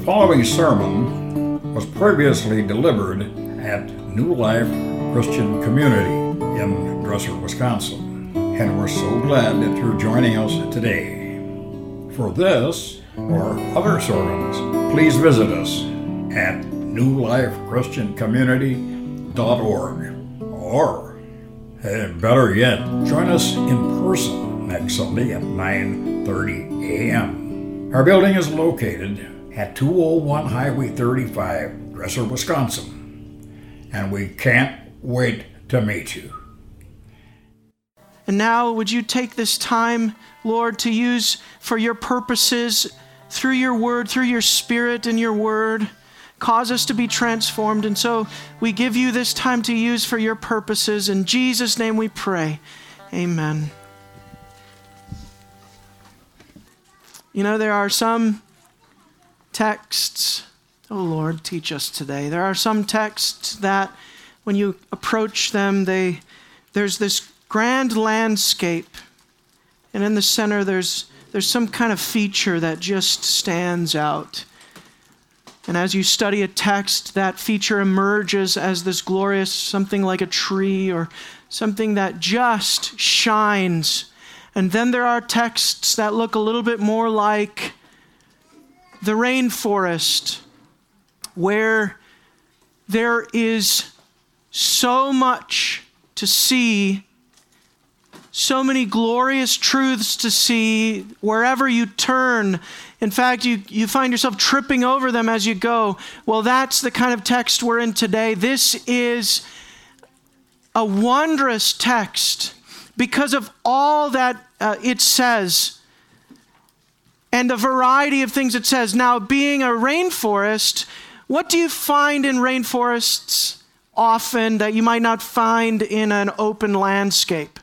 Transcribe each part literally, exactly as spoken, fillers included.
following sermon was previously delivered at New Life Christian Community in Dresser, Wisconsin, and we're so glad that you're joining us today. For this or other sermons, please visit us at new life christian community dot org, or eh, better yet, join us in person next Sunday at nine thirty a.m. Our building is located at two oh one Highway thirty-five, Dresser, Wisconsin, and we can't wait to meet you. And now would you take this time, Lord, to use for your purposes through your word, through your spirit and your word, cause us to be transformed. And so we give you this time to use for your purposes. In Jesus' name we pray. Amen. You know, there are some texts, oh Lord, teach us today. There are some texts that when you approach them, they there's this grand landscape, and in the center there's there's some kind of feature that just stands out. And as you study a text, that feature emerges as this glorious, something like a tree or something that just shines. And then there are texts that look a little bit more like the rainforest, where there is so much to see, so many glorious truths to see wherever you turn. In fact, you, you find yourself tripping over them as you go. Well, that's the kind of text we're in today. This is a wondrous text because of all that uh, it says and the variety of things it says. Now, being a rainforest, what do you find in rainforests often that you might not find in an open landscape?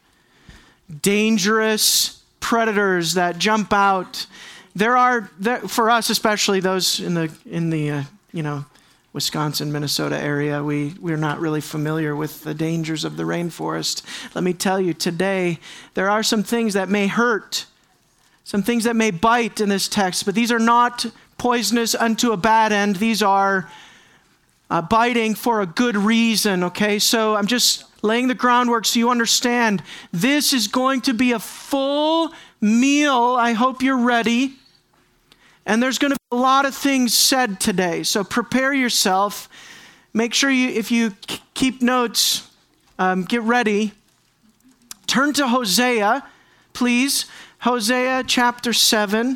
Dangerous predators that jump out. There are, there, for us especially, those in the in the uh, you know Wisconsin, Minnesota area, we we're not really familiar with the dangers of the rainforest. Let me tell you, today there are some things that may hurt, some things that may bite in this text, but these are not poisonous unto a bad end. These are uh, biting for a good reason. Okay, so I'm just laying the groundwork so you understand this is going to be a full meal. I hope you're ready. And there's going to be a lot of things said today. So prepare yourself. Make sure you, if you k- keep notes, um, get ready. Turn to Hosea, please. Hosea chapter seven.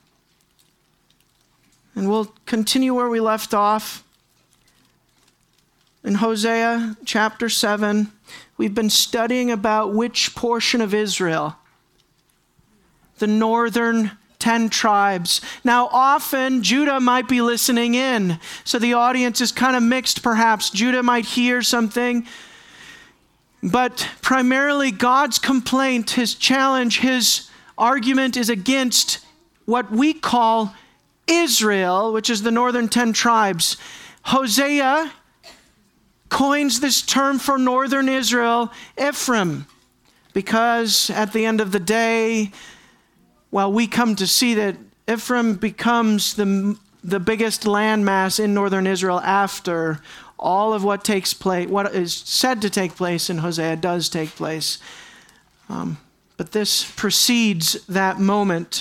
And we'll continue where we left off. In Hosea chapter seven, we've been studying about which portion of Israel? The northern ten tribes. Now, often Judah might be listening in, so the audience is kind of mixed perhaps. Judah might hear something, but primarily God's complaint, his challenge, his argument is against what we call Israel, which is the northern ten tribes. Hosea coins this term for northern Israel, Ephraim, because at the end of the day, well, we come to see that Ephraim becomes the, the biggest landmass in northern Israel after all of what takes place, what is said to take place in Hosea does take place. Um, but this precedes that moment.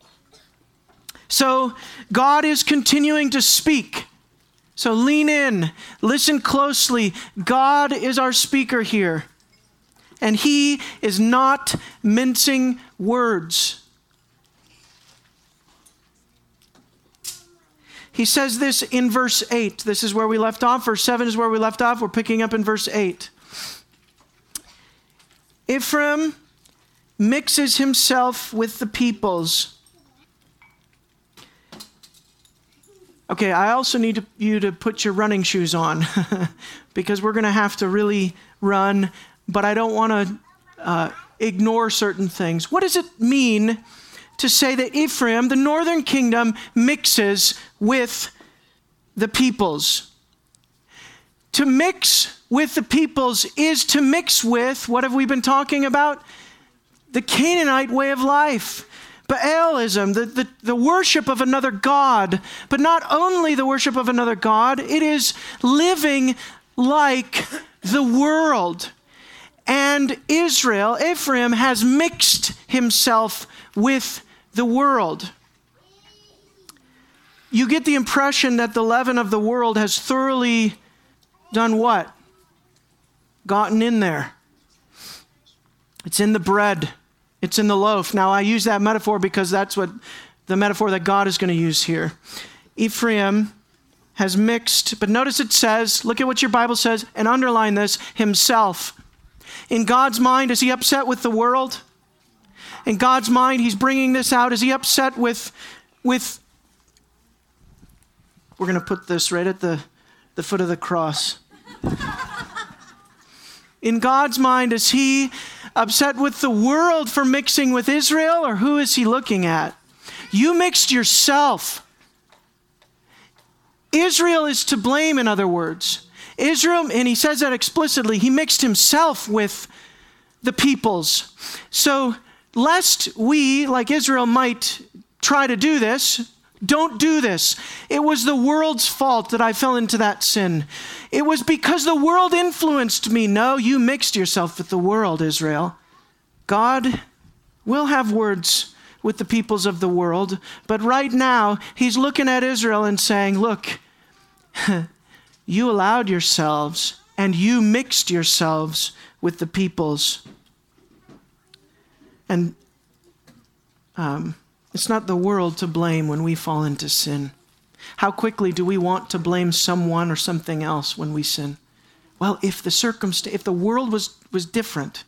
So God is continuing to speak. So lean in, listen closely. God is our speaker here, and he is not mincing words. He says this in verse eight. This is where we left off. Verse seven is where we left off. We're picking up in verse eight. Ephraim mixes himself with the peoples. Okay, I also need to, you to put your running shoes on because we're going to have to really run, but I don't want to uh, ignore certain things. What does it mean to say that Ephraim, the northern kingdom, mixes with the peoples? To mix with the peoples is to mix with, what have we been talking about? The Canaanite way of life. Baalism, the, the, the worship of another god. But not only the worship of another god, it is living like the world. And Israel, Ephraim, has mixed himself with the world. You get the impression that the leaven of the world has thoroughly done what? Gotten in there. It's in the bread. It's in the loaf. Now, I use that metaphor because that's what the metaphor that God is going to use here. Ephraim has mixed, but notice it says, look at what your Bible says, and underline this, himself. In God's mind, is he upset with the world? In God's mind, he's bringing this out. Is he upset with, with we're going to put this right at the, the foot of the cross. In God's mind, is he upset with the world for mixing with Israel, or who is he looking at? You mixed yourself. Israel is to blame, in other words. Israel, and he says that explicitly, he mixed himself with the peoples. So, lest we, like Israel, might try to do this, don't do this. It was the world's fault that I fell into that sin. It was because the world influenced me. No, you mixed yourself with the world, Israel. God will have words with the peoples of the world, but right now, he's looking at Israel and saying, look, you allowed yourselves and you mixed yourselves with the peoples. And um, it's not the world to blame when we fall into sin. How quickly do we want to blame someone or something else when we sin? Well, if the circumstance, if the world was, was different,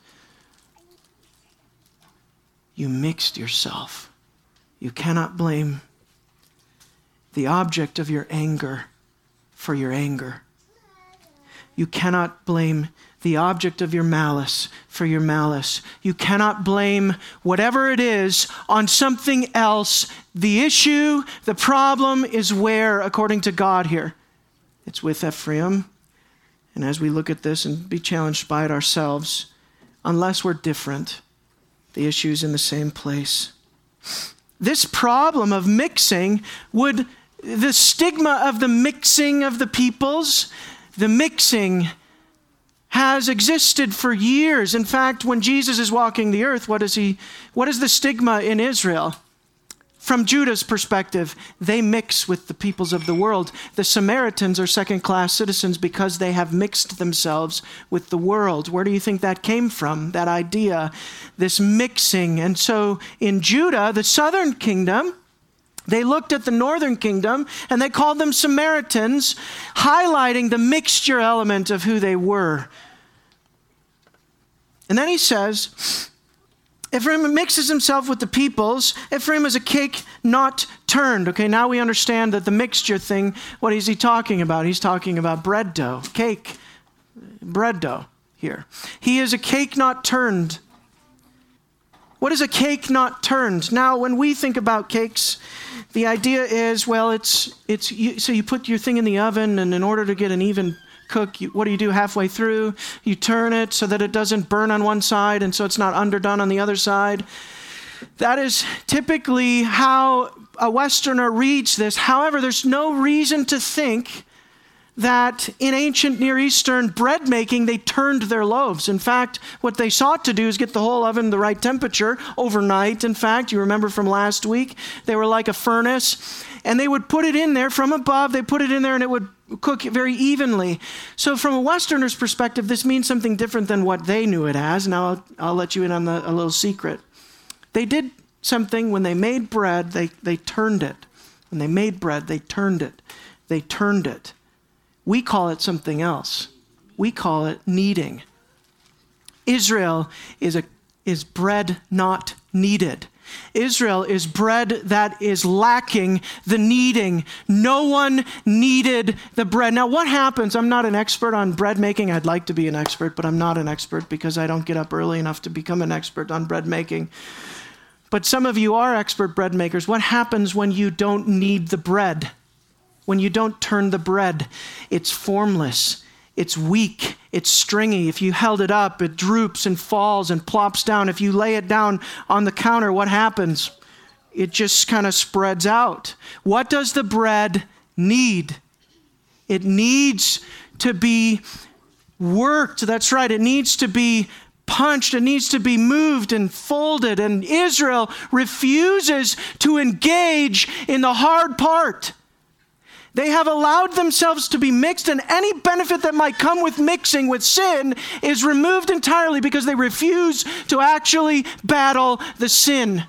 you mixed yourself. You cannot blame the object of your anger for your anger. You cannot blame the object of your malice for your malice. You cannot blame whatever it is on something else. The issue, the problem is where, according to God here? It's with Ephraim. And as we look at this and be challenged by it ourselves, unless we're different, the issue is in the same place. This problem of mixing would, the stigma of the mixing of the peoples, the mixing has existed for years. In fact, when Jesus is walking the earth, what is he? What is the stigma in Israel? From Judah's perspective, they mix with the peoples of the world. The Samaritans are second-class citizens because they have mixed themselves with the world. Where do you think that came from, that idea, this mixing? And so in Judah, the southern kingdom, they looked at the northern kingdom and they called them Samaritans, highlighting the mixture element of who they were. And then he says, Ephraim mixes himself with the peoples. Ephraim is a cake not turned. Okay, now we understand that the mixture thing, what is he talking about? He's talking about bread dough, cake, bread dough here. He is a cake not turned. What is a cake not turned? Now, when we think about cakes, the idea is, well, it's, it's you, so you put your thing in the oven, and in order to get an even cook, you, what do you do halfway through? You turn it so that it doesn't burn on one side and so it's not underdone on the other side. That is typically how a Westerner reads this. However, there's no reason to think that in ancient Near Eastern bread making, they turned their loaves. In fact, what they sought to do is get the whole oven the right temperature overnight. In fact, you remember from last week, they were like a furnace, and they would put it in there from above. They put it in there and it would cook very evenly. So from a Westerner's perspective, this means something different than what they knew it as. Now I'll, I'll let you in on the, a little secret. They did something when they made bread, they, they turned it. When they made bread, they turned it. They turned it. We call it something else. We call it kneading. Israel is a is bread not kneaded. Israel is bread that is lacking the kneading. No one kneaded the bread. Now, what happens? I'm not an expert on bread making. I'd like to be an expert, but I'm not an expert because I don't get up early enough to become an expert on bread making. But some of you are expert bread makers. What happens when you don't knead the bread? When you don't turn the bread? It's formless. It's weak. It's stringy. If you held it up, it droops and falls and plops down. If you lay it down on the counter, what happens? it just kind of spreads out. What does the bread need? It needs to be worked. That's right. It needs to be punched. It needs to be moved and folded. And Israel refuses to engage in the hard part. They have allowed themselves to be mixed, and any benefit that might come with mixing with sin is removed entirely because they refuse to actually battle the sin.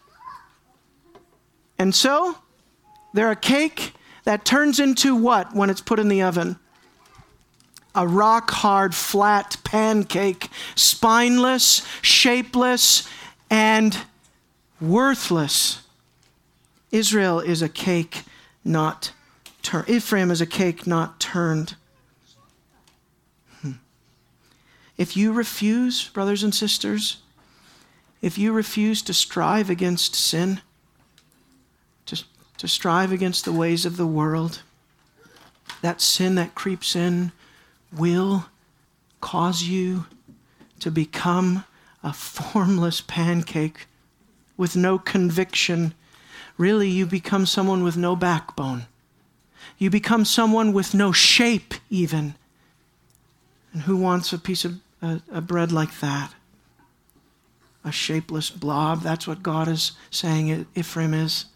And so, they're a cake that turns into what when it's put in the oven? A rock-hard, flat pancake, spineless, shapeless, and worthless. Israel is a cake not turned. Ephraim is a cake not turned. Hmm. If you refuse, brothers and sisters, if you refuse to strive against sin, to, to strive against the ways of the world, that sin that creeps in will cause you to become a formless pancake with no conviction. Really, you become someone with no backbone. You become someone with no shape even. And who wants a piece of a, a bread like that? A shapeless blob. That's what God is saying Ephraim is.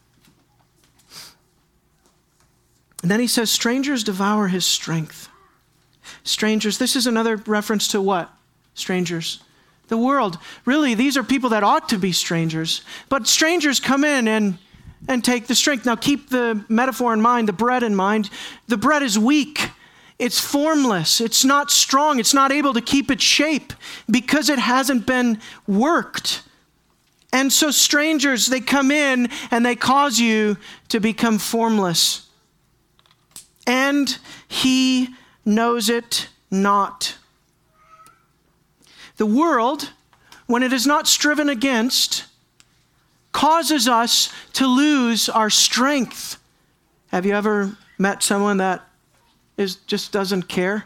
And then he says, strangers devour his strength. Strangers, this is another reference to what? Strangers. The world. Really, these are people that ought to be strangers. But strangers come in and, and take the strength. Now keep the metaphor in mind, the bread in mind. The bread is weak. It's formless. It's not strong. It's not able to keep its shape because it hasn't been worked. And so strangers, they come in and they cause you to become formless. And he knows it not. The world, when it is not striven against, causes us to lose our strength. Have you ever met someone that is just doesn't care?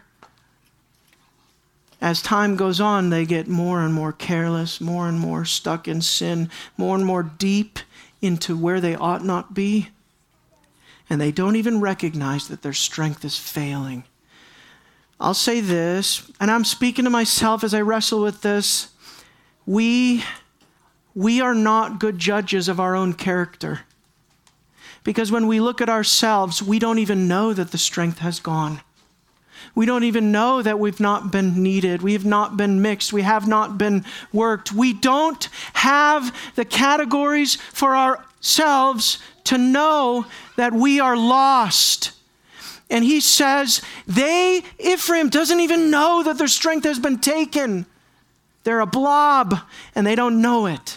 As time goes on, they get more and more careless, more and more stuck in sin, more and more deep into where they ought not be. And they don't even recognize that their strength is failing. I'll say this, and I'm speaking to myself as I wrestle with this. We, we are not good judges of our own character. Because when we look at ourselves, we don't even know that the strength has gone. We don't even know that we've not been kneaded. We have not been mixed. We have not been worked. We don't have the categories for ourselves to know that we are lost. And he says, they, Ephraim doesn't even know that their strength has been taken. They're a blob and they don't know it.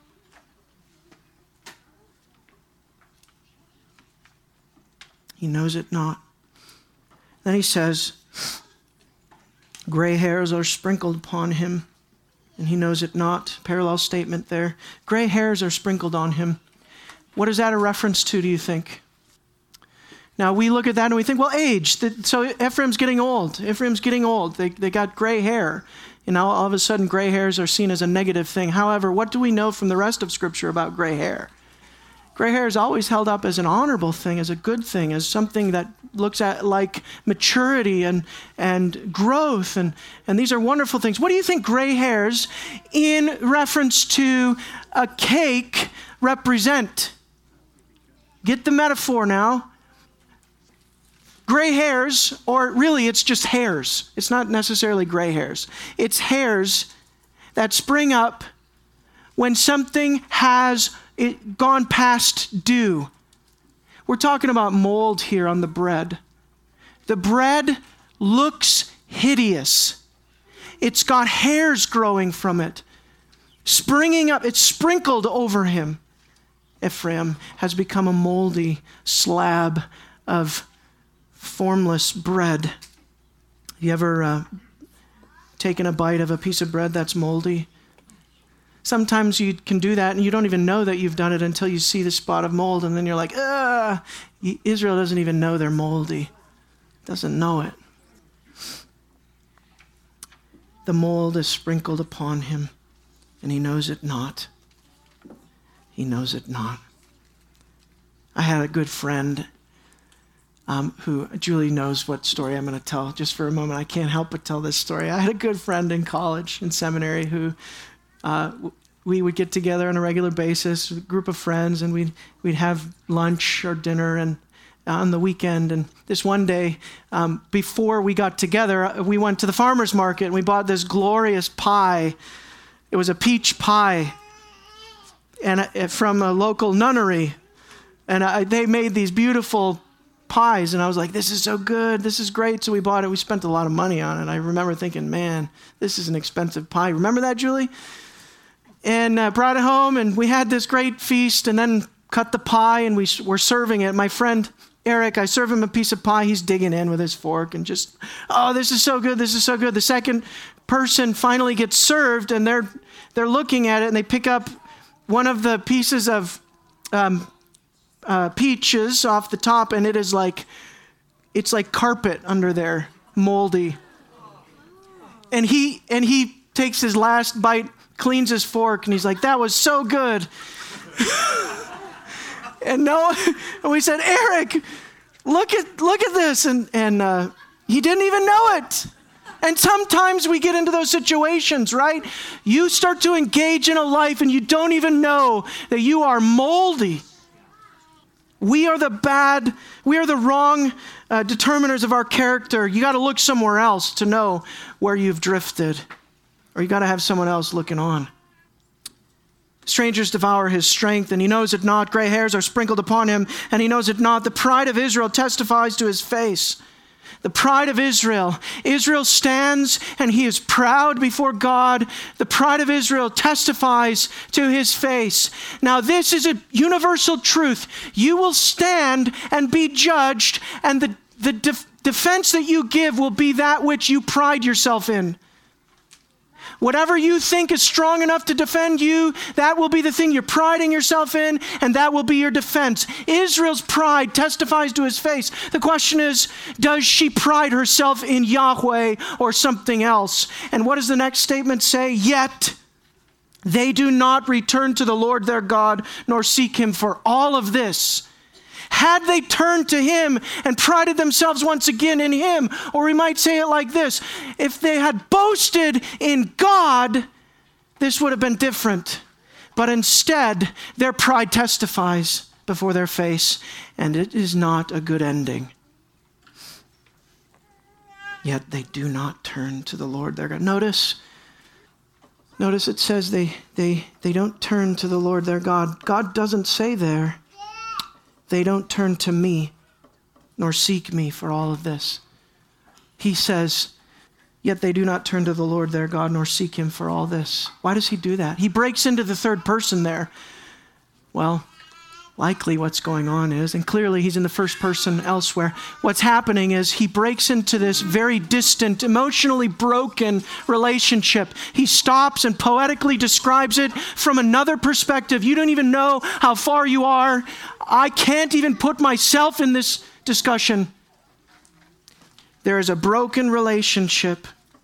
He knows it not. Then he says, gray hairs are sprinkled upon him, and he knows it not. Parallel statement there. Gray hairs are sprinkled on him. What is that a reference to, do you think? Now, we look at that and we think, well, age. So Ephraim's getting old. Ephraim's getting old. They, they got gray hair. And now all of a sudden, gray hairs are seen as a negative thing. However, what do we know from the rest of Scripture about gray hair? Gray hair is always held up as an honorable thing, as a good thing, as something that looks at like maturity and, and growth. And, and these are wonderful things. What do you think gray hairs in reference to a cake represent? Get the metaphor now. Gray hairs, or really it's just hairs. It's not necessarily gray hairs. It's hairs that spring up when something has it gone past due. We're talking about mold here on the bread. The bread looks hideous. It's got hairs growing from it, springing up. It's sprinkled over him. Ephraim has become a moldy slab of formless bread. You ever uh, taken a bite of a piece of bread that's moldy? Sometimes you can do that and you don't even know that you've done it until you see the spot of mold, and then you're like, ah, Israel doesn't even know they're moldy. Doesn't know it. The mold is sprinkled upon him and he knows it not. he knows it not. I had a good friend um, who, Julie knows what story I'm going to tell just for a moment. I can't help but tell this story. I had a good friend in college, in seminary, who uh, we would get together on a regular basis, a group of friends, and we'd, we'd have lunch or dinner and on the weekend. And this one day, um, before we got together, we went to the farmer's market and we bought this glorious pie. It was a peach pie and uh, from a local nunnery. And I, they made these beautiful pies. And I was like, this is so good. This is great. So we bought it. We spent a lot of money on it. I remember thinking, man, this is an expensive pie. Remember that, Julie? And uh, brought it home and we had this great feast and then cut the pie and we were serving it. My friend Eric, I serve him a piece of pie. He's digging in with his fork and just, oh, this is so good. This is so good. The second person finally gets served and they're they're looking at it and they pick up one of the pieces of um, uh, peaches off the top and it is like, it's like carpet under there, moldy. And he and he takes his last bite, cleans his fork, and he's like, that was so good. And no, and we said, Eric, look at look at this, and and uh, he didn't even know it. And sometimes we get into those situations, right? You start to engage in a life, and you don't even know that you are moldy. We are the bad, we are the wrong uh, determiners of our character. You got to look somewhere else to know where you've drifted, or you got to have someone else looking on. Strangers devour his strength, and he knows it not. Gray hairs are sprinkled upon him, and he knows it not. The pride of Israel testifies to his face. The pride of Israel. Israel stands, and he is proud before God. The pride of Israel testifies to his face. Now, this is a universal truth. You will stand and be judged, and the, the def- defense that you give will be that which you pride yourself in. Whatever you think is strong enough to defend you, that will be the thing you're priding yourself in, and that will be your defense. Israel's pride testifies to his face. The question is, does she pride herself in Yahweh or something else? And what does the next statement say? Yet they do not return to the Lord their God, nor seek him for all of this. Had they turned to him and prided themselves once again in him, or we might say it like this, if they had boasted in God, this would have been different. But instead, their pride testifies before their face, and it is not a good ending. Yet they do not turn to the Lord their God. Notice, notice it says they, they, they don't turn to the Lord their God. God doesn't say there, they don't turn to me, nor seek me for all of this. He says, yet they do not turn to the Lord their God, nor seek him for all this. Why does he do that? He breaks into the third person there. Well, likely what's going on is, and clearly he's in the first person elsewhere, what's happening is he breaks into this very distant, emotionally broken relationship. He stops and poetically describes it from another perspective. You don't even know how far you are. I can't even put myself in this discussion. There is a broken relationship.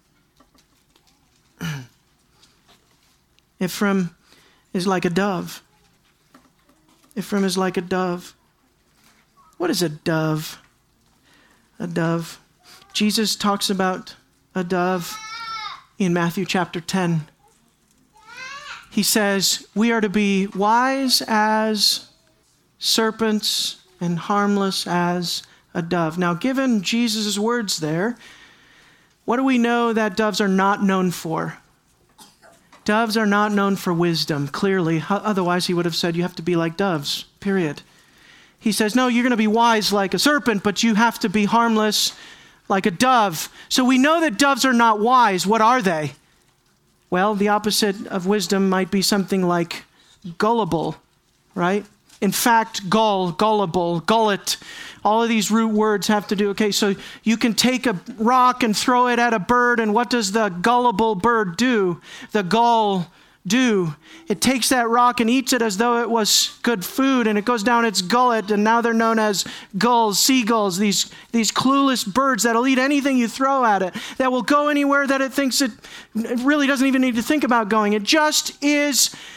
Ephraim is like a dove. Ephraim is like a dove. What is a dove? A dove. Jesus talks about a dove in Matthew chapter ten. He says, we are to be wise as serpents and harmless as a dove. Now, given Jesus' words there, what do we know that doves are not known for? Doves are not known for wisdom, clearly. Otherwise, he would have said you have to be like doves, period. He says, no, you're going to be wise like a serpent, but you have to be harmless like a dove. So we know that doves are not wise. What are they? Well, the opposite of wisdom might be something like gullible, right? In fact, gull, gullible, gullet, all of these root words have to do, okay, so you can take a rock and throw it at a bird, and what does the gullible bird do? The gull do? It takes that rock and eats it as though it was good food, and it goes down its gullet, and now they're known as gulls, seagulls, these, these clueless birds that'll eat anything you throw at it, that will go anywhere that it thinks it, it really doesn't even need to think about going. It just is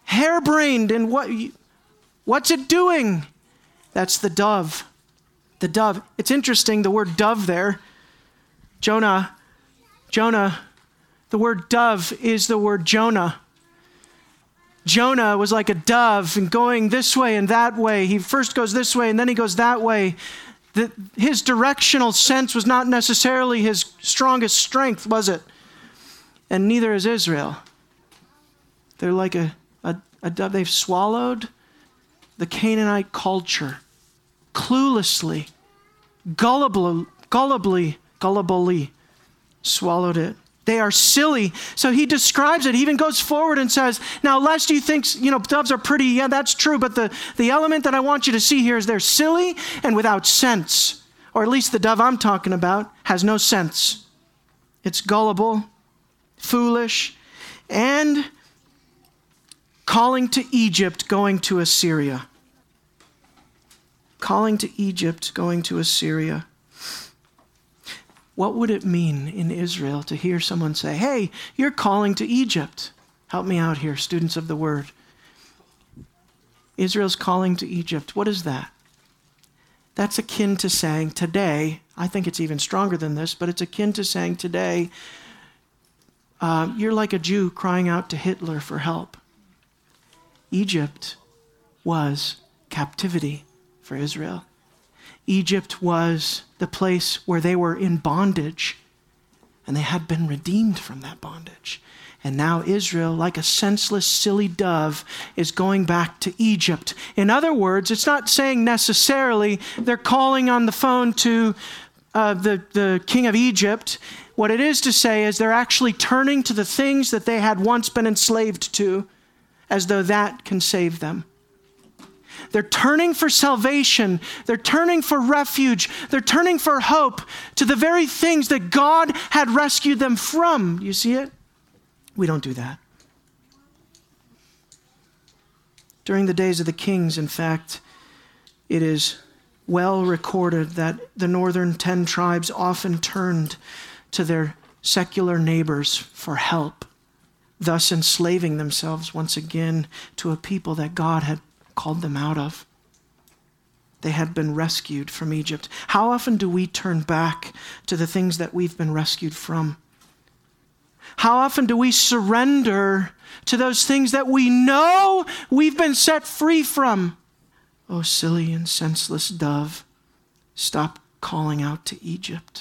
harebrained in what, what's it doing? That's the dove. The dove. It's interesting, the word dove there. Jonah, Jonah, the word dove is the word Jonah. Jonah was like a dove and going this way and that way. He first goes this way and then he goes that way. The, his directional sense was not necessarily his strongest strength, was it? And neither is Israel. They're like a, a, a dove. They've swallowed the Canaanite culture cluelessly, gullibly, gullibly, gullibly swallowed it. They are silly. So he describes it. He even goes forward and says, now, lest you think, you know, doves are pretty. Yeah, that's true. But the, the element that I want you to see here is they're silly and without sense. Or at least the dove I'm talking about has no sense. It's gullible, foolish, and calling to Egypt, going to Assyria. Calling to Egypt, going to Assyria. What would it mean in Israel to hear someone say, hey, you're calling to Egypt? Help me out here, students of the word. Israel's calling to Egypt. What is that? That's akin to saying today, I think it's even stronger than this, but it's akin to saying today, uh, you're like a Jew crying out to Hitler for help. Egypt was captivity for Israel. Egypt was the place where they were in bondage, and they had been redeemed from that bondage. And now Israel, like a senseless, silly dove, is going back to Egypt. In other words, it's not saying necessarily they're calling on the phone to uh, the, the king of Egypt. What it is to say is they're actually turning to the things that they had once been enslaved to, as though that can save them. They're turning for salvation. They're turning for refuge. They're turning for hope to the very things that God had rescued them from. You see it? We don't do that. During the days of the kings, in fact, it is well recorded that the northern ten tribes often turned to their secular neighbors for help, thus enslaving themselves once again to a people that God had called them out of. They had been rescued from Egypt. How often do we turn back to the things that we've been rescued from? How often do we surrender to those things that we know we've been set free from? Oh, silly and senseless dove, stop calling out to Egypt.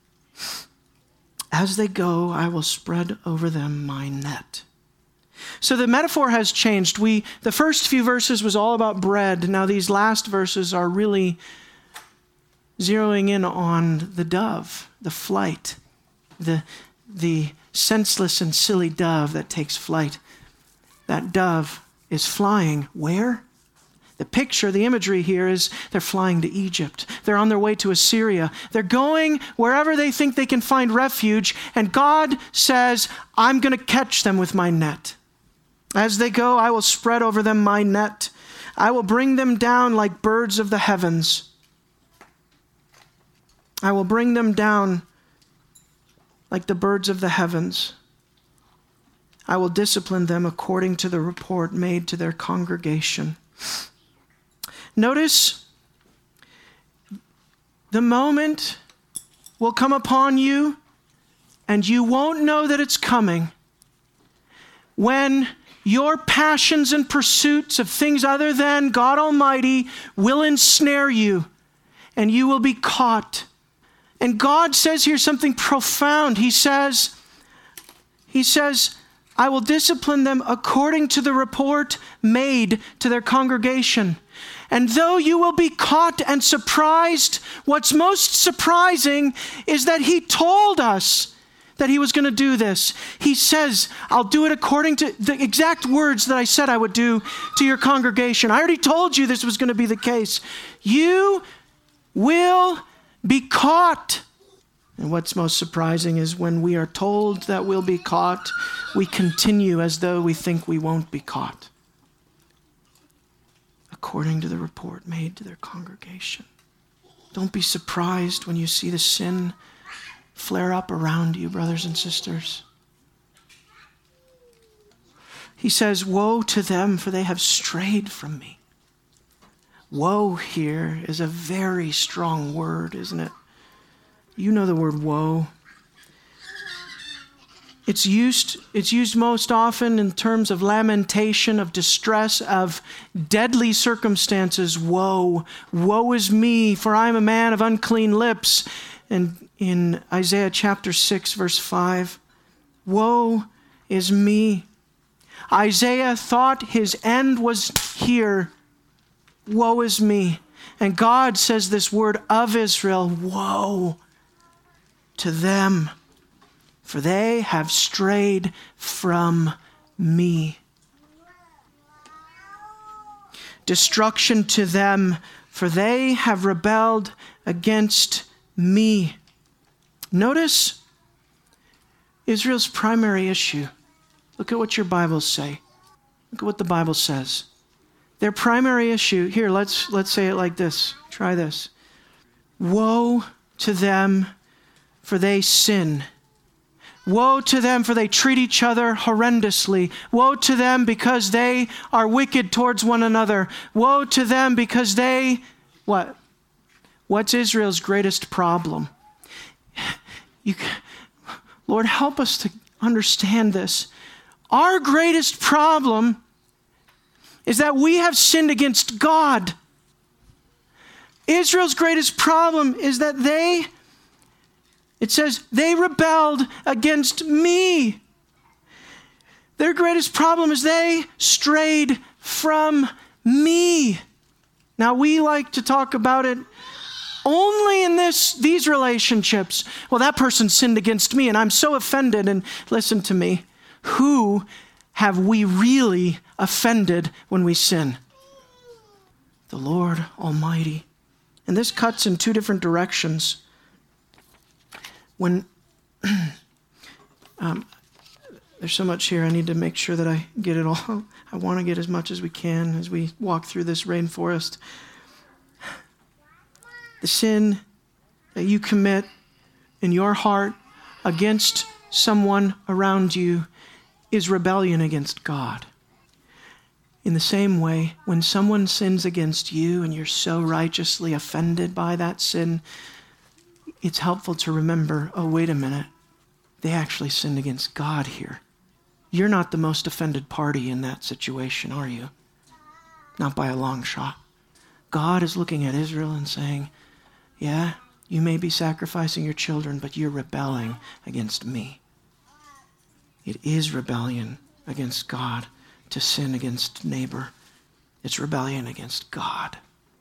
As they go, I will spread over them my net. So the metaphor has changed. We, the first few verses was all about bread. Now these last verses are really zeroing in on the dove, the flight, the, the senseless and silly dove that takes flight. That dove is flying where? The picture, the imagery here is they're flying to Egypt. They're on their way to Assyria. They're going wherever they think they can find refuge, and God says, I'm going to catch them with my net. As they go, I will spread over them my net. I will bring them down like birds of the heavens. I will bring them down like the birds of the heavens. I will discipline them according to the report made to their congregation. Notice, the moment will come upon you, and you won't know that it's coming, when your passions and pursuits of things other than God Almighty will ensnare you, and you will be caught. And God says here something profound. He says, He says, I will discipline them according to the report made to their congregation. And though you will be caught and surprised, what's most surprising is that He told us that He was going to do this. He says, I'll do it according to the exact words that I said I would do to your congregation. I already told you this was going to be the case. You will be caught. And what's most surprising is when we are told that we'll be caught, we continue as though we think we won't be caught, according to the report made to their congregation. Don't be surprised when you see the sin flare up around you, brothers and sisters. He says, woe to them, for they have strayed from me. Woe here is a very strong word, isn't it? You know the word woe. It's used, it's used most often in terms of lamentation, of distress, of deadly circumstances. Woe, woe is me, for I am a man of unclean lips. And in Isaiah chapter six, verse five, woe is me. Isaiah thought his end was here. Woe is me. And God says this word of Israel, woe to them, for they have strayed from me. Destruction to them, for they have rebelled against me. Notice Israel's primary issue. Look at what your Bibles say. Look at what the Bible says. Their primary issue, here, let's let's say it like this. Try this. Woe to them, for they sin. Woe to them, for they treat each other horrendously. Woe to them because they are wicked towards one another. Woe to them because they, what? What's Israel's greatest problem? You, Lord, help us to understand this. Our greatest problem is that we have sinned against God. Israel's greatest problem is that they, it says, they rebelled against me. Their greatest problem is they strayed from me. Now, we like to talk about it only in this these relationships. Well, that person sinned against me, and I'm so offended. And listen to me. Who have we really offended when we sin? The Lord Almighty. And this cuts in two different directions. When um, there's so much here, I need to make sure that I get it all. I want to get as much as we can as we walk through this rainforest. The sin that you commit in your heart against someone around you is rebellion against God. In the same way, when someone sins against you and you're so righteously offended by that sin, it's helpful to remember, oh, wait a minute, they actually sinned against God here. You're not the most offended party in that situation, are you? Not by a long shot. God is looking at Israel and saying, yeah, you may be sacrificing your children, but you're rebelling against me. It is rebellion against God to sin against neighbor. It's rebellion against God.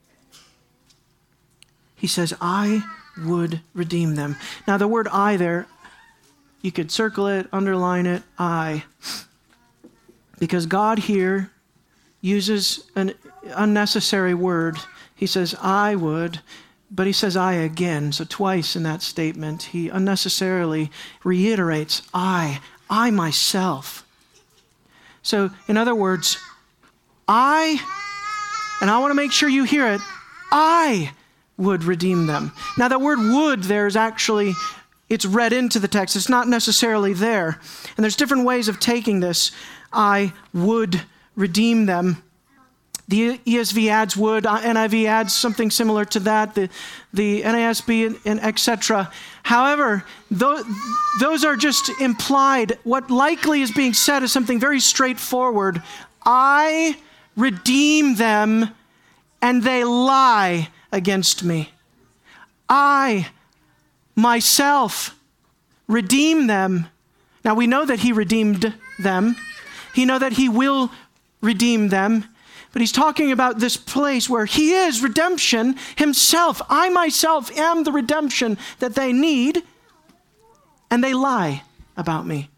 He says, I would redeem them. Now the word I there, you could circle it, underline it, I. Because God here uses an unnecessary word. He says, I would, but he says I again. So twice in that statement, he unnecessarily reiterates, I, I myself. So in other words, I, and I want to make sure you hear it, I would redeem them. Now that word would there is actually, it's read into the text. It's not necessarily there. And there's different ways of taking this. I would redeem them. The E S V adds would, N I V adds something similar to that, the, the N A S B and, and et cetera. However, those, those are just implied. What likely is being said is something very straightforward. I redeem them and they lie against me. I, myself, redeem them. Now we know that he redeemed them. He know that he will redeem them. But he's talking about this place where he is redemption himself. I myself am the redemption that they need, and they lie about me.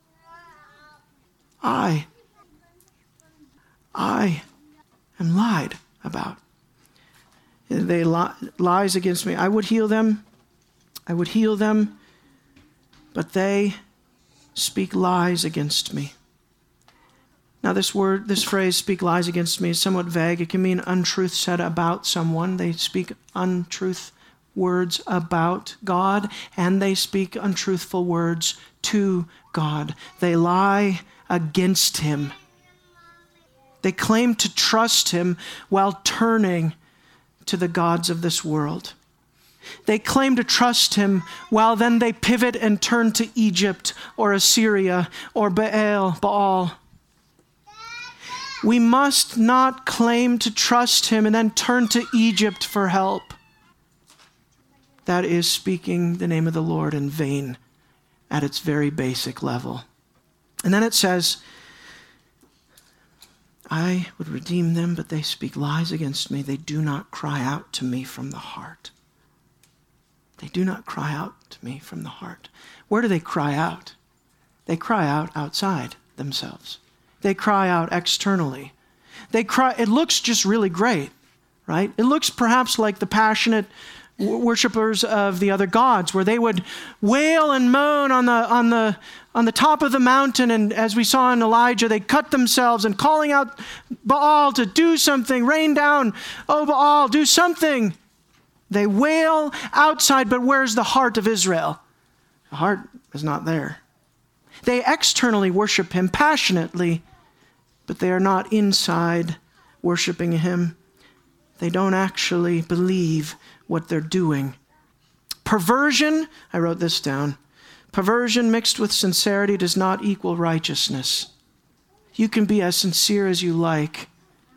I, I am lied about. They li- lies against me. I would heal them. I would heal them, but they speak lies against me. Now this word, this phrase, speak lies against me, is somewhat vague. It can mean untruth said about someone. They speak untruth words about God, and they speak untruthful words to God. They lie against him. They claim to trust him while turning to the gods of this world. They claim to trust him while then they pivot and turn to Egypt or Assyria or Baal, Baal. We must not claim to trust him and then turn to Egypt for help. That is speaking the name of the Lord in vain at its very basic level. And then it says, I would redeem them, but they speak lies against me. They do not cry out to me from the heart. They do not cry out to me from the heart. Where do they cry out? They cry out outside themselves. They cry out externally. They cry. It looks just really great, right? It looks perhaps like the passionate worshipers of the other gods, where they would wail and moan on the on the on the top of the mountain, and as we saw in Elijah, they cut themselves and calling out Baal to do something, rain down, oh Baal, do something. They wail outside, but where's the heart of Israel? The heart is not there. They externally worship him passionately, but they are not inside worshiping him. They don't actually believe what they're doing. Perversion, I wrote this down. Perversion mixed with sincerity does not equal righteousness. You can be as sincere as you like,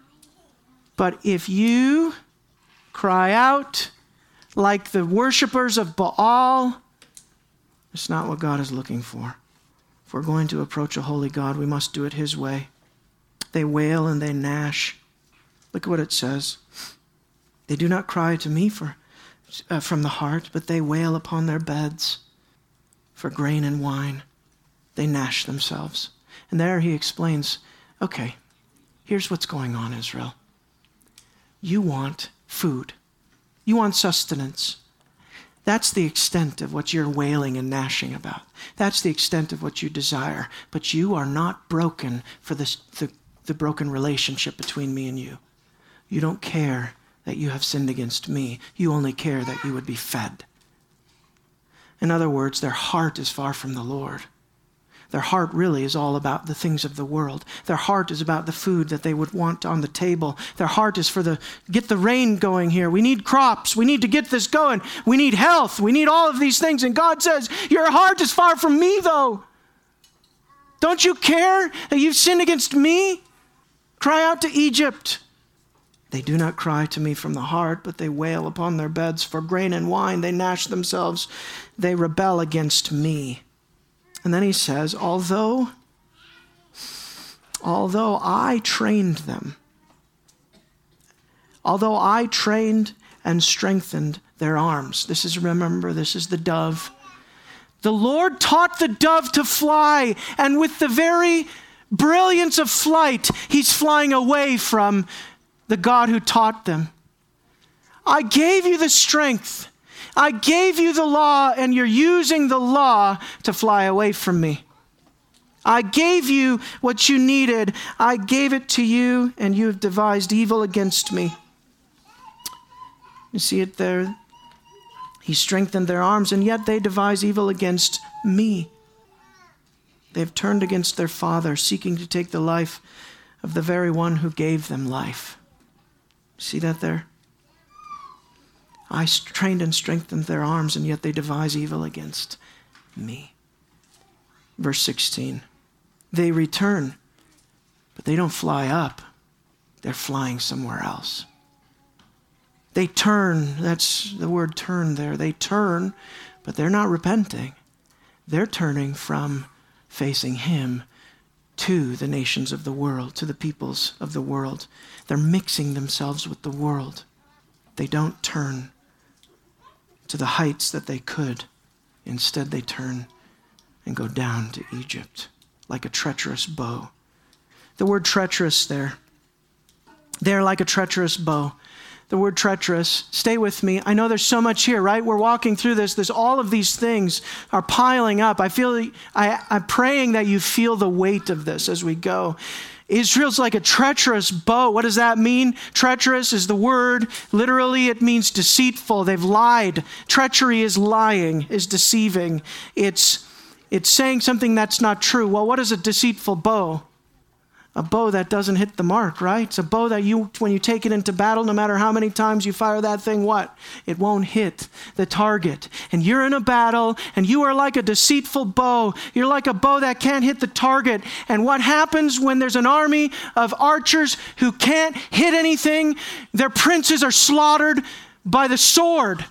but if you cry out like the worshipers of Baal, it's not what God is looking for. If we're going to approach a holy God, we must do it his way. They wail and they gnash. Look at what it says. They do not cry to me for, uh, from the heart, but they wail upon their beds for grain and wine. They gnash themselves. And there he explains, okay, here's what's going on, Israel. You want food. You want sustenance. That's the extent of what you're wailing and gnashing about. That's the extent of what you desire. But you are not broken for this, the, the broken relationship between me and you. You don't care that you have sinned against me. You only care that you would be fed. In other words, their heart is far from the Lord. Their heart really is all about the things of the world. Their heart is about the food that they would want on the table. Their heart is for the, get the rain going here. We need crops. We need to get this going. We need health. We need all of these things. And God says, your heart is far from me, though. Don't you care that you've sinned against me? Cry out to Egypt. They do not cry to me from the heart, but they wail upon their beds for grain and wine. They gnash themselves. They rebel against me. And then he says, although, although I trained them, although I trained and strengthened their arms. This is, remember, this is the dove. The Lord taught the dove to fly, and with the very brilliance of flight, he's flying away from the God who taught them. I gave you the strength. I gave you the law, and you're using the law to fly away from me. I gave you what you needed. I gave it to you, and you have devised evil against me. You see it there? He strengthened their arms, and yet they devise evil against me. They've turned against their Father, seeking to take the life of the very one who gave them life. See that there? I trained and strengthened their arms, and yet they devise evil against me. Verse sixteen. They return, but they don't fly up. They're flying somewhere else. They turn, that's the word turn there. They turn, but they're not repenting. They're turning from facing him to the nations of the world, to the peoples of the world. They're mixing themselves with the world. They don't turn to the heights that they could. Instead, they turn and go down to Egypt like a treacherous bow. The word treacherous there, they're like a treacherous bow. The word treacherous, stay with me. I know there's so much here, right? We're walking through this. There's all of these things are piling up. I feel, I, I'm praying that you feel the weight of this as we go. Israel's like a treacherous bow. What does that mean? Treacherous is the word. Literally, it means deceitful. They've lied. Treachery is lying, is deceiving. It's, it's saying something that's not true. Well, what is a deceitful bow? a bow that doesn't hit the mark, right? It's a bow that you, when you take it into battle, no matter how many times you fire that thing, what? It won't hit the target. And you're in a battle, and you are like a deceitful bow. You're like a bow that can't hit the target. And what happens when there's an army of archers who can't hit anything? Their princes are slaughtered by the sword.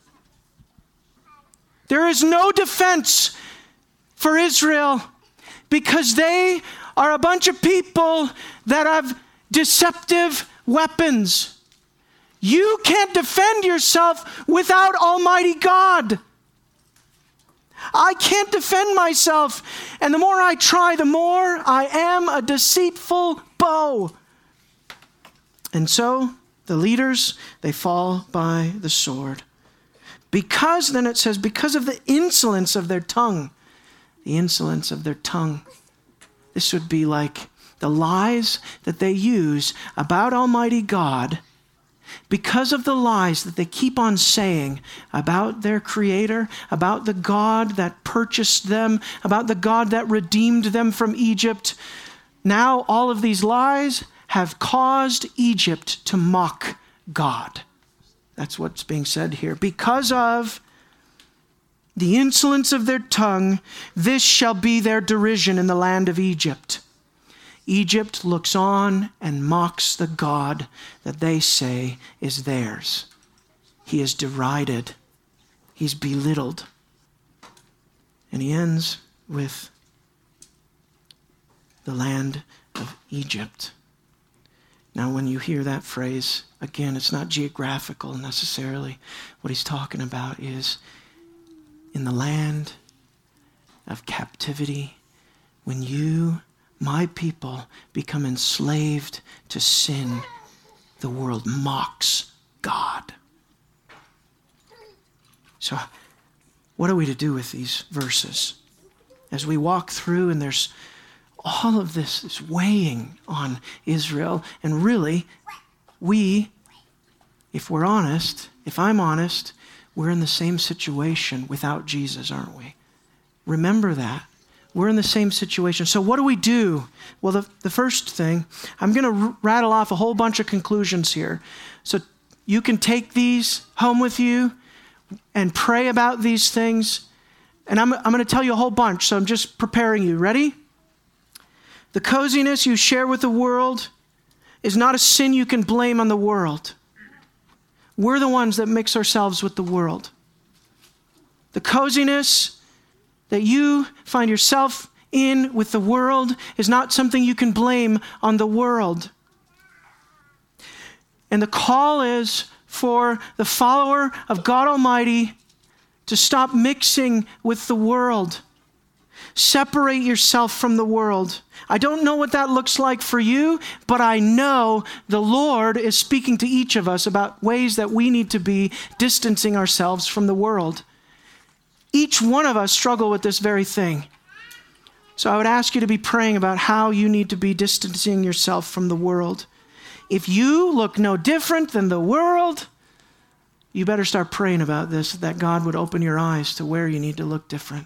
There is no defense for Israel because they are a bunch of people that have deceptive weapons. You can't defend yourself without Almighty God. I can't defend myself. And the more I try, the more I am a deceitful bow. And so the leaders, they fall by the sword. Because, then it says, because of the insolence of their tongue. The insolence of their tongue. This would be like the lies that they use about Almighty God. Because of the lies that they keep on saying about their Creator, about the God that purchased them, about the God that redeemed them from Egypt. Now all of these lies have caused Egypt to mock God. That's what's being said here. Because of the insolence of their tongue, this shall be their derision in the land of Egypt. Egypt looks on and mocks the God that they say is theirs. He is derided. He's belittled. And he ends with the land of Egypt. Now, when you hear that phrase, again, it's not geographical necessarily. What he's talking about is in the land of captivity, when you, my people, become enslaved to sin, the world mocks God. So, what are we to do with these verses? As we walk through, and there's all of this is weighing on Israel, and really, we, if we're honest, if I'm honest, we're in the same situation without Jesus, aren't we? Remember that. We're in the same situation. So what do we do? Well, the, the first thing, I'm going to r- rattle off a whole bunch of conclusions here. So you can take these home with you and pray about these things. And I'm, I'm going to tell you a whole bunch, so I'm just preparing you. Ready? The coziness you share with the world is not a sin you can blame on the world. We're the ones that mix ourselves with the world. The coziness that you find yourself in with the world is not something you can blame on the world. And the call is for the follower of God Almighty to stop mixing with the world. Separate yourself from the world. I don't know what that looks like for you, but I know the Lord is speaking to each of us about ways that we need to be distancing ourselves from the world. Each one of us struggle with this very thing. So I would ask you to be praying about how you need to be distancing yourself from the world. If you look no different than the world, you better start praying about this, that God would open your eyes to where you need to look different.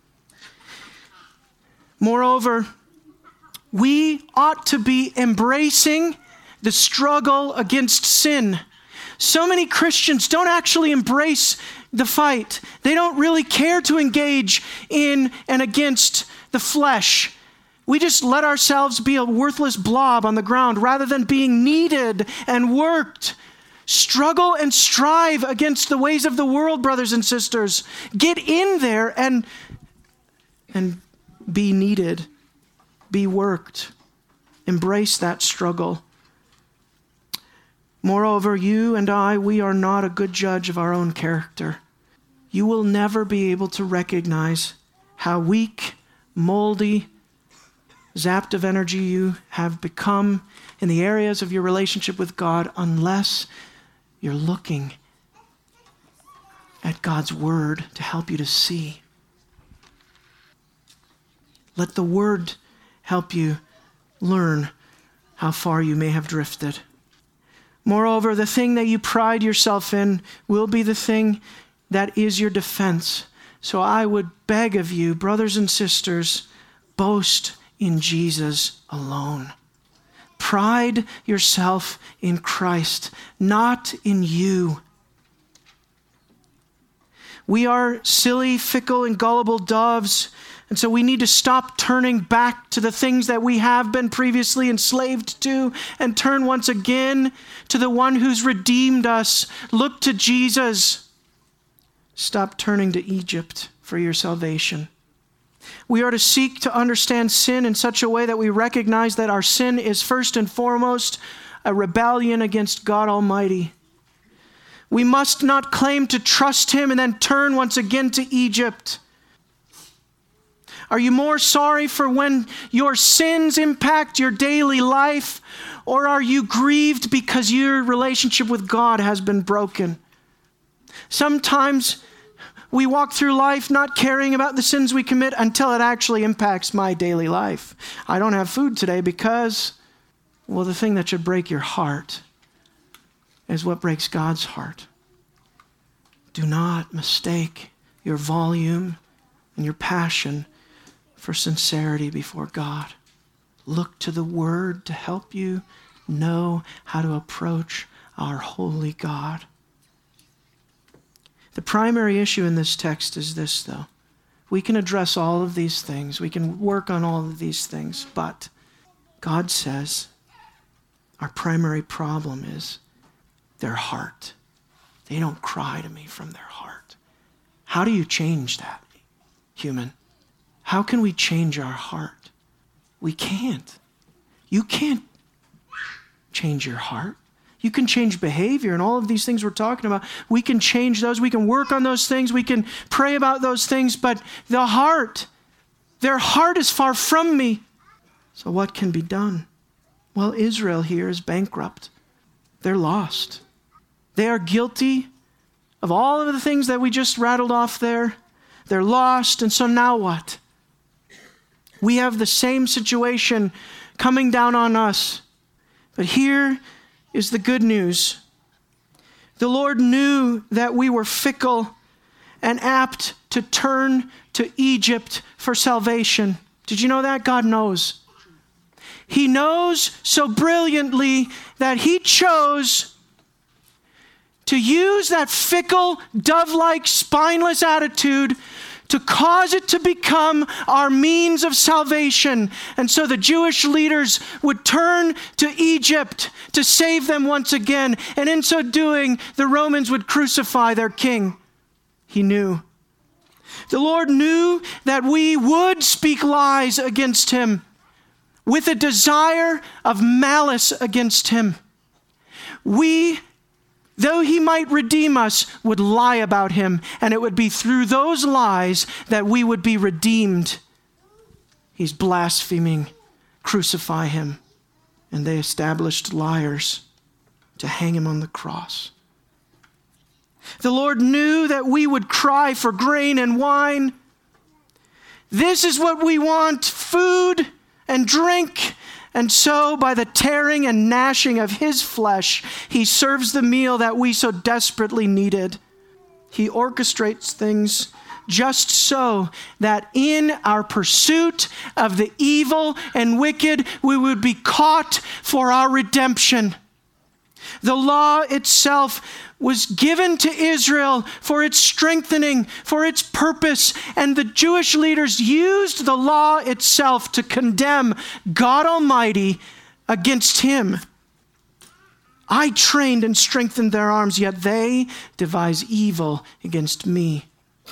Moreover, we ought to be embracing the struggle against sin. So many Christians don't actually embrace the fight. They don't really care to engage in and against the flesh. We just let ourselves be a worthless blob on the ground rather than being needed and worked. Struggle and strive against the ways of the world, brothers and sisters. Get in there and, and be needed. Be worked. Embrace that struggle. Moreover, you and I, we are not a good judge of our own character. You will never be able to recognize how weak, moldy, zapped of energy you have become in the areas of your relationship with God unless you're looking at God's word to help you to see. Let the word help you learn how far you may have drifted. Moreover, the thing that you pride yourself in will be the thing that is your defense. So I would beg of you, brothers and sisters, boast in Jesus alone. Pride yourself in Christ, not in you. We are silly, fickle, and gullible doves, and so we need to stop turning back to the things that we have been previously enslaved to and turn once again to the one who's redeemed us. Look to Jesus. Stop turning to Egypt for your salvation. We are to seek to understand sin in such a way that we recognize that our sin is first and foremost a rebellion against God Almighty. We must not claim to trust him and then turn once again to Egypt. Are you more sorry for when your sins impact your daily life, or are you grieved because your relationship with God has been broken? Sometimes we walk through life not caring about the sins we commit until it actually impacts my daily life. I don't have food today because, well, the thing that should break your heart is what breaks God's heart. Do not mistake your volume and your passion for sincerity before God. Look to the Word to help you know how to approach our holy God. The primary issue in this text is this, though. We can address all of these things. We can work on all of these things, but God says our primary problem is their heart. They don't cry to me from their heart. How do you change that, human? How can we change our heart? We can't. You can't change your heart. You can change behavior and all of these things we're talking about. We can change those. We can work on those things. We can pray about those things. But the heart, their heart is far from me. So what can be done? Well, Israel here is bankrupt. They're lost. They are guilty of all of the things that we just rattled off there. They're lost. And so now what? We have the same situation coming down on us. But here is the good news. The Lord knew that we were fickle and apt to turn to Egypt for salvation. Did you know that? God knows. He knows so brilliantly that he chose to use that fickle, dove-like, spineless attitude to cause it to become our means of salvation. And so the Jewish leaders would turn to Egypt to save them once again. And in so doing, the Romans would crucify their king. He knew. The Lord knew that we would speak lies against him with a desire of malice against him. We, though he might redeem us, would lie about him, and it would be through those lies that we would be redeemed. He's blaspheming. Crucify him. And they established liars to hang him on the cross. The Lord knew that we would cry for grain and wine. This is what we want, food and drink. And so, by the tearing and gnashing of his flesh, he serves the meal that we so desperately needed. He orchestrates things just so that in our pursuit of the evil and wicked, we would be caught for our redemption. The law itself was given to Israel for its strengthening, for its purpose, and the Jewish leaders used the law itself to condemn God Almighty against him. I trained and strengthened their arms, yet they devise evil against me.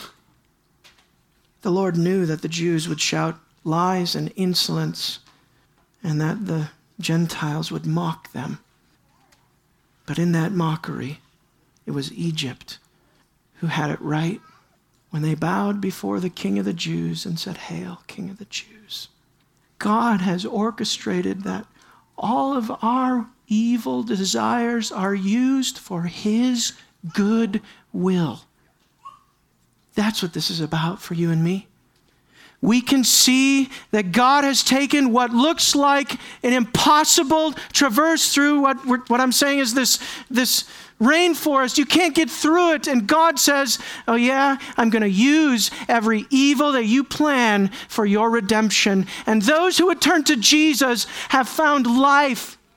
The Lord knew that the Jews would shout lies and insolence, and that the Gentiles would mock them. But in that mockery, it was Egypt who had it right when they bowed before the King of the Jews and said, "Hail, King of the Jews." God has orchestrated that all of our evil desires are used for his good will. That's what this is about for you and me. We can see that God has taken what looks like an impossible traverse through what what I'm saying is this, this rainforest. You can't get through it. And God says, oh yeah, I'm going to use every evil that you plan for your redemption. And those who would turn to Jesus have found life.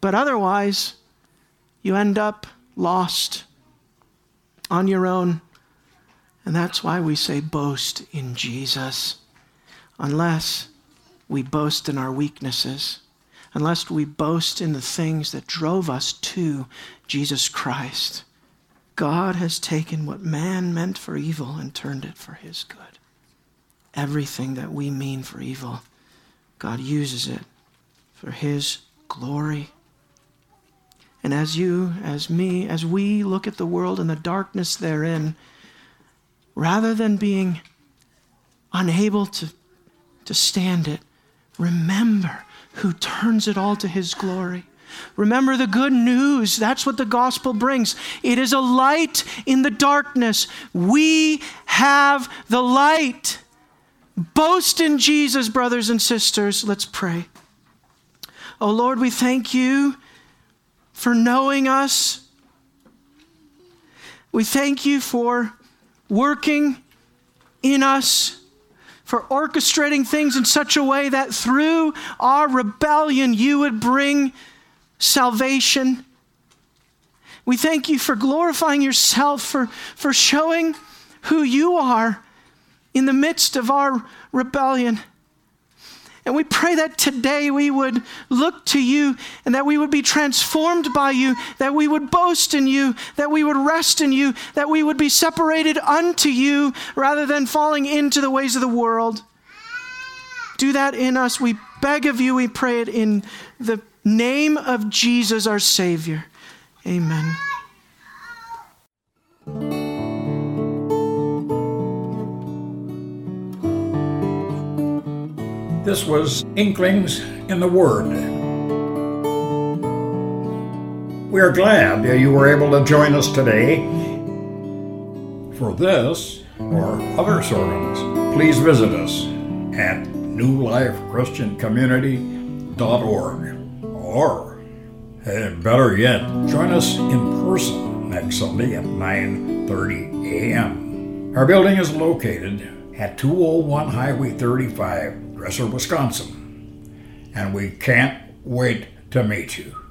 But otherwise, you end up lost on your own. And that's why we say boast in Jesus. Unless we boast in our weaknesses, unless we boast in the things that drove us to Jesus Christ. God has taken what man meant for evil and turned it for his good. Everything that we mean for evil, God uses it for his glory. And as you, as me, as we look at the world and the darkness therein, rather than being unable to, to stand it, remember who turns it all to his glory. Remember the good news. That's what the gospel brings. It is a light in the darkness. We have the light. Boast in Jesus, brothers and sisters. Let's pray. Oh Lord, we thank you for knowing us. We thank you for working in us, for orchestrating things in such a way that through our rebellion you would bring salvation. We thank you for glorifying yourself, for, for showing who you are in the midst of our rebellion. And we pray that today we would look to you and that we would be transformed by you, that we would boast in you, that we would rest in you, that we would be separated unto you rather than falling into the ways of the world. Do that in us. We beg of you. We pray it in the name of Jesus, our Savior. Amen. This was Inklings in the Word. We are glad that you were able to join us today. For this or other sermons, please visit us at new life christian community dot org. Or, hey, better yet, join us in person next Sunday at nine thirty a.m. Our building is located at two oh one Highway thirty-five, Dresser, Wisconsin. And we can't wait to meet you.